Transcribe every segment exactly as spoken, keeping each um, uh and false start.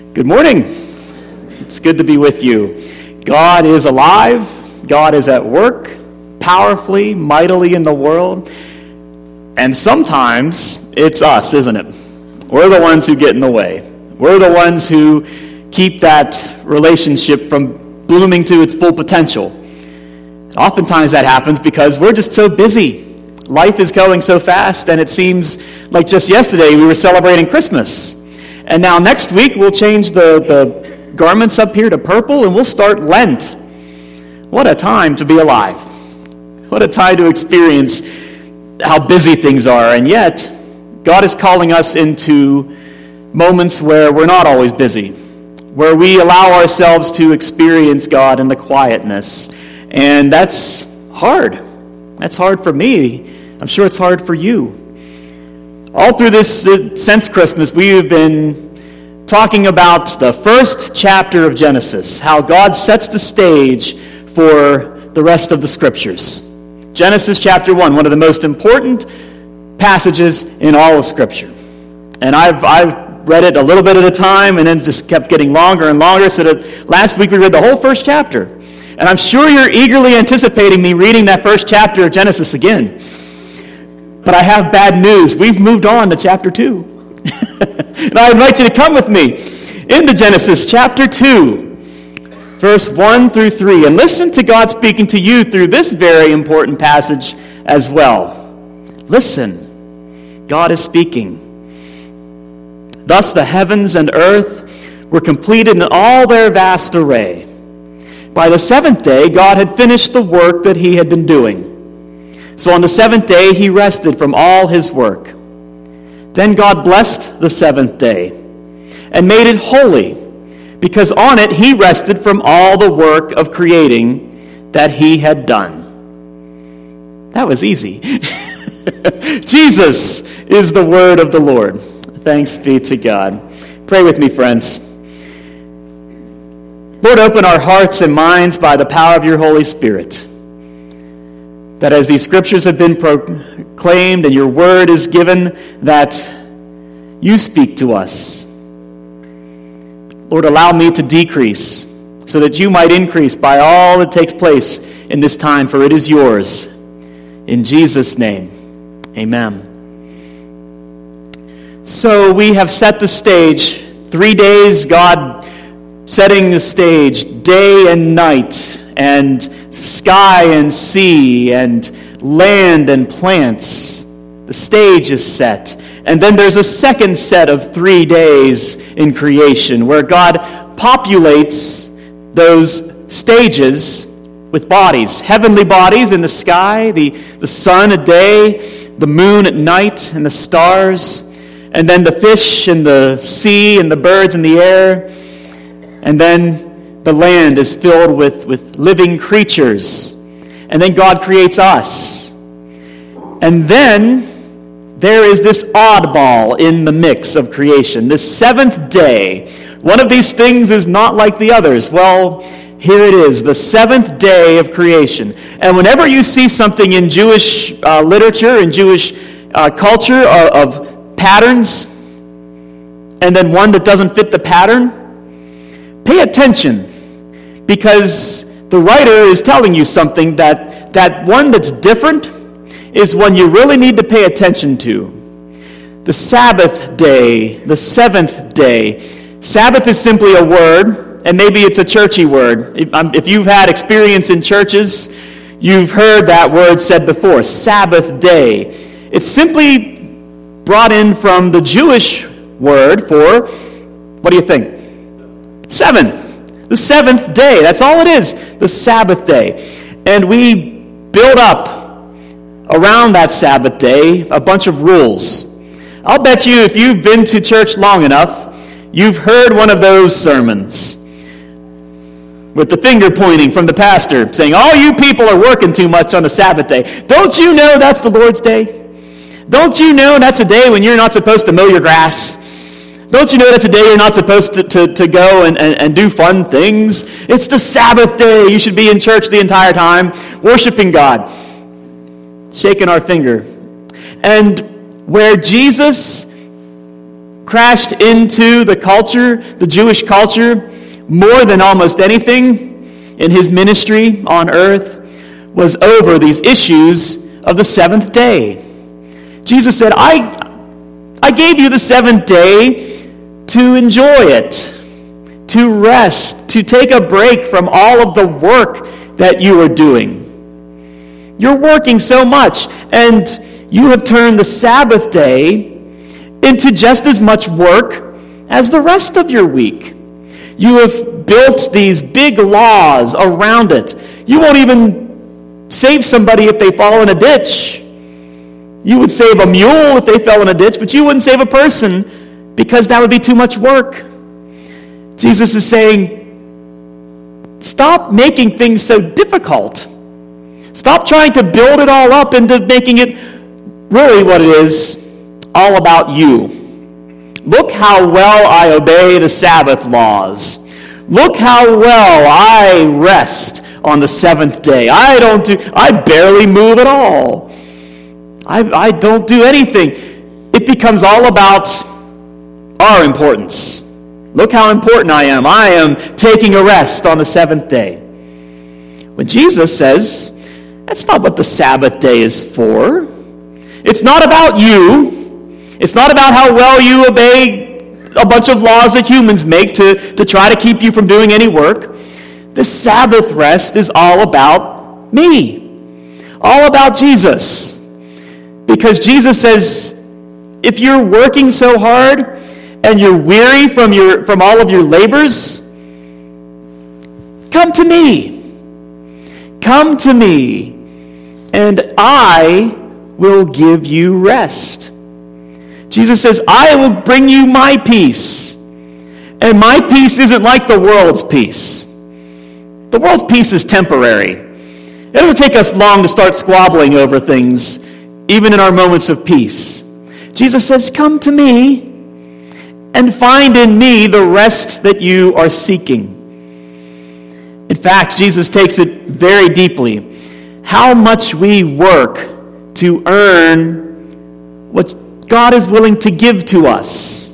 Good morning. It's good to be with you. God is alive. God is at work, powerfully, mightily in the world. And sometimes it's us, isn't it? We're the ones who get in the way. We're the ones who keep that relationship from blooming to its full potential. Oftentimes that happens because we're just so busy. Life is going so fast, and it seems like just yesterday we were celebrating Christmas. And now next week we'll change the, the garments up here to purple and we'll start Lent. What a time to be alive. What a time to experience how busy things are. And yet, God is calling us into moments where we're not always busy, where we allow ourselves to experience God in the quietness. And that's hard. That's hard for me. I'm sure it's hard for you. All through this, uh, since Christmas, we have been talking about the first chapter of Genesis, how God sets the stage for the rest of the Scriptures. Genesis chapter one, one of the most important passages in all of Scripture. And I've I've read it a little bit at a time, and then just kept getting longer and longer, so that last week we read the whole first chapter. And I'm sure you're eagerly anticipating me reading that first chapter of Genesis again. But I have bad news. We've moved on to chapter two. And I invite you to come with me into Genesis chapter two, verse one through three, and listen to God speaking to you through this very important passage as well. Listen. God is speaking. Thus the heavens and earth were completed in all their vast array. By the seventh day, God had finished the work that he had been doing. So on the seventh day, he rested from all his work. Then God blessed the seventh day and made it holy, because on it he rested from all the work of creating that he had done. That was easy. Jesus is the word of the Lord. Thanks be to God. Pray with me, friends. Lord, open our hearts and minds by the power of your Holy Spirit, that as these scriptures have been proclaimed and your word is given, that you speak to us. Lord, allow me to decrease so that you might increase by all that takes place in this time, for it is yours. In Jesus' name, amen. So we have set the stage. Three days, God setting the stage, day and night, and sky and sea, and land and plants. The stage is set. And then there's a second set of three days in creation where God populates those stages with bodies, heavenly bodies in the sky, the, the sun at day, the moon at night, and the stars, and then the fish and the sea and the birds in the air, and then the land is filled with, with living creatures. And then God creates us. And then there is this oddball in the mix of creation, this seventh day. One of these things is not like the others. Well, here it is, the seventh day of creation. And whenever you see something in Jewish uh, literature, in Jewish uh, culture of, of patterns, and then one that doesn't fit the pattern, pay attention, because the writer is telling you something that that one that's different is one you really need to pay attention to. The Sabbath day, the seventh day. Sabbath is simply a word, and maybe it's a churchy word. If, um, if you've had experience in churches, you've heard that word said before, Sabbath day. It's simply brought in from the Jewish word for, what do you think? Seven. The seventh day. That's all it is. The Sabbath day. And we build up around that Sabbath day a bunch of rules. I'll bet you if you've been to church long enough, you've heard one of those sermons with the finger pointing from the pastor saying, all you people are working too much on the Sabbath day. Don't you know that's the Lord's day? Don't you know that's a day when you're not supposed to mow your grass? Don't you know that's a day you're not supposed to, to, to go and, and, and do fun things? It's the Sabbath day. You should be in church the entire time, worshiping God, shaking our finger. And where Jesus crashed into the culture, the Jewish culture, more than almost anything in his ministry on earth was over these issues of the seventh day. Jesus said, I, I gave you the seventh day to enjoy it, to rest, to take a break from all of the work that you are doing. You're working so much, and you have turned the Sabbath day into just as much work as the rest of your week. You have built these big laws around it. You won't even save somebody if they fall in a ditch. You would save a mule if they fell in a ditch, but you wouldn't save a person because that would be too much work. Jesus is saying, stop making things so difficult. Stop trying to build it all up into making it really what it is, all about you. Look how well I obey the Sabbath laws. Look how well I rest on the seventh day. I don't do, I barely move at all. I, I don't do anything. It becomes all about our importance. Look how important I am. I am taking a rest on the seventh day. When Jesus says, that's not what the Sabbath day is for. It's not about you. It's not about how well you obey a bunch of laws that humans make to, to try to keep you from doing any work. The Sabbath rest is all about me. All about Jesus. Because Jesus says, if you're working so hard and you're weary from your from all of your labors, come to me. Come to me, and I will give you rest. Jesus says, I will bring you my peace. And my peace isn't like the world's peace. The world's peace is temporary. It doesn't take us long to start squabbling over things, even in our moments of peace. Jesus says, come to me and find in me the rest that you are seeking. In fact, Jesus takes it very deeply. How much we work to earn what God is willing to give to us.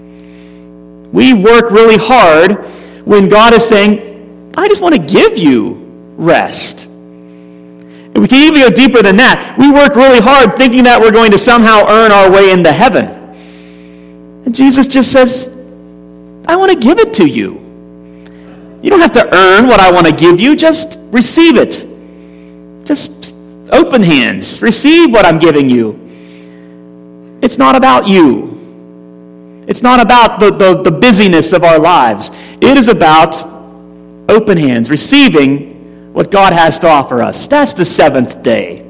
We work really hard when God is saying, I just want to give you rest. And we can even go deeper than that. We work really hard thinking that we're going to somehow earn our way into heaven. And Jesus just says, I want to give it to you. You don't have to earn what I want to give you. Just receive it. Just open hands. Receive what I'm giving you. It's not about you. It's not about the, the, the busyness of our lives. It is about open hands, receiving what God has to offer us. That's the seventh day.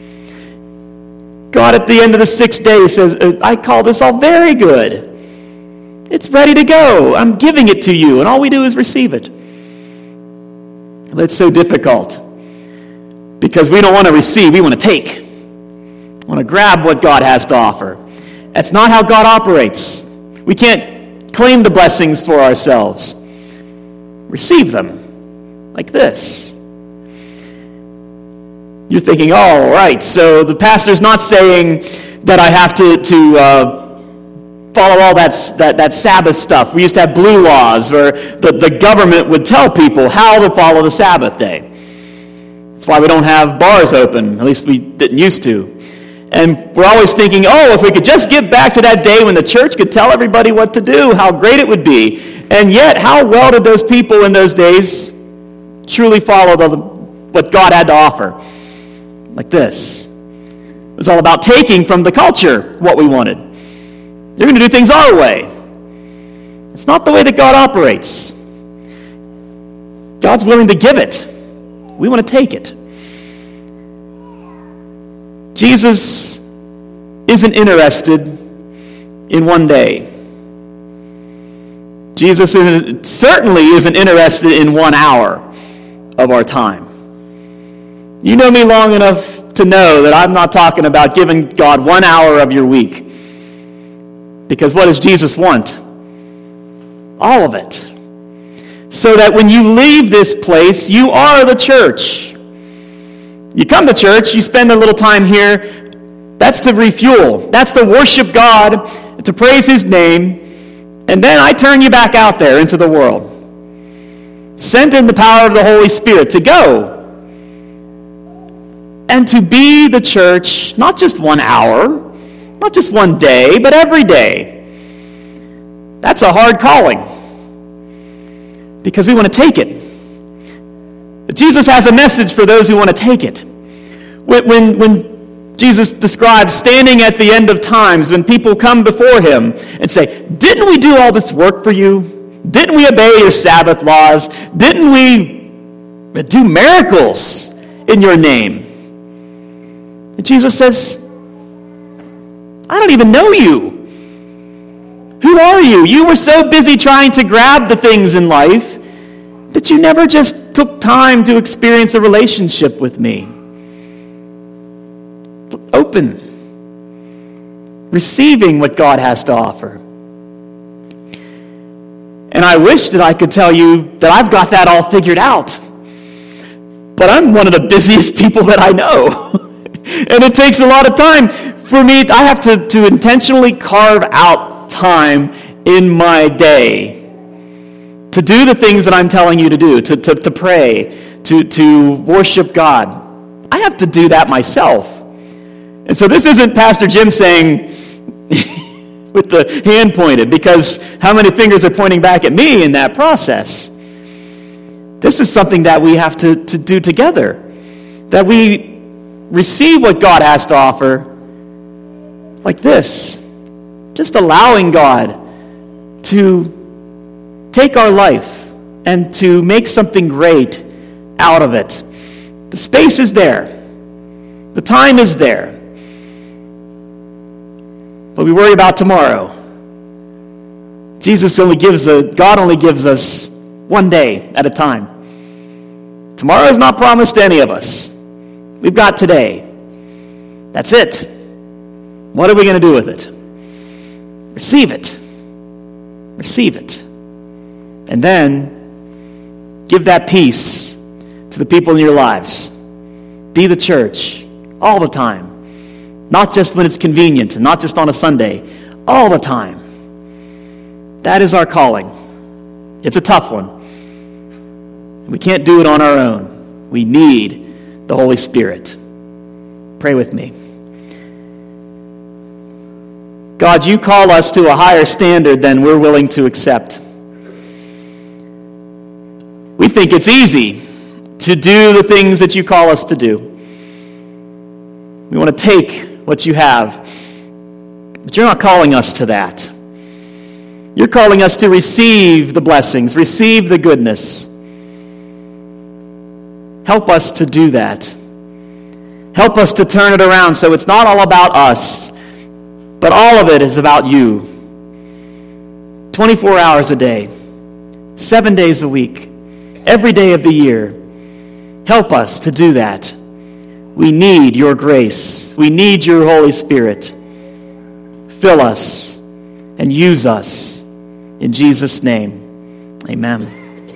God at the end of the sixth day says, I call this all very good. It's ready to go. I'm giving it to you, and all we do is receive it. It's so difficult because we don't want to receive, we want to take. We want to grab what God has to offer. That's not how God operates. We can't claim the blessings for ourselves. Receive them like this. You're thinking, oh, right, so the pastor's not saying that I have to, to uh, follow all that, that, that Sabbath stuff. We used to have blue laws where the, the government would tell people how to follow the Sabbath day. That's why we don't have bars open, at least we didn't used to. And we're always thinking, oh, if we could just get back to that day when the church could tell everybody what to do, how great it would be. And yet, how well did those people in those days truly follow the, what God had to offer? Like this. It was all about taking from the culture what we wanted. You're going to do things our way. It's not the way that God operates. God's willing to give it. We want to take it. Jesus isn't interested in one day. Jesus isn't, certainly isn't interested in one hour of our time. You know me long enough to know that I'm not talking about giving God one hour of your week. Because what does Jesus want? All of it. So that when you leave this place, you are the church. You come to church, you spend a little time here, That's to refuel. That's to worship God, to praise his name. And then I turn you back out there into the world. Sent in the power of the Holy Spirit to go and to be the church, not just one hour, not just one day, but every day. That's a hard calling because we want to take it. But Jesus has a message for those who want to take it. When, when, when Jesus describes standing at the end of times, when people come before him and say, didn't we do all this work for you? Didn't we obey your Sabbath laws? Didn't we do miracles in your name? And Jesus says, I don't even know you. Who are you? You were so busy trying to grab the things in life that you never just took time to experience a relationship with me. Open. Receiving what God has to offer. And I wish that I could tell you that I've got that all figured out. But I'm one of the busiest people that I know. And it takes a lot of time for me. I have to, to intentionally carve out time in my day to do the things that I'm telling you to do, to, to, to pray, to, to worship God. I have to do that myself. And so this isn't Pastor Jim saying with the hand pointed, because how many fingers are pointing back at me in that process? This is something that we have to, to do together, that we receive what God has to offer like this, just allowing God to take our life and to make something great out of it. The space is there. The time is there. But we worry about tomorrow. Jesus only gives a, God only gives us one day at a time. Tomorrow is not promised to any of us. We've got today. That's it. What are we going to do with it? Receive it. Receive it. And then give that peace to the people in your lives. Be the church all the time. Not just when it's convenient, not just on a Sunday. All the time. That is our calling. It's a tough one. We can't do it on our own. We need the Holy Spirit. Pray with me. God, you call us to a higher standard than we're willing to accept. We think it's easy to do the things that you call us to do. We want to take what you have, but you're not calling us to that. You're calling us to receive the blessings, receive the goodness. Help us to do that. Help us to turn it around so it's not all about us, but all of it is about you. twenty-four hours a day, seven days a week, every day of the year. Help us to do that. We need your grace. We need your Holy Spirit. Fill us and use us. In Jesus' name, amen.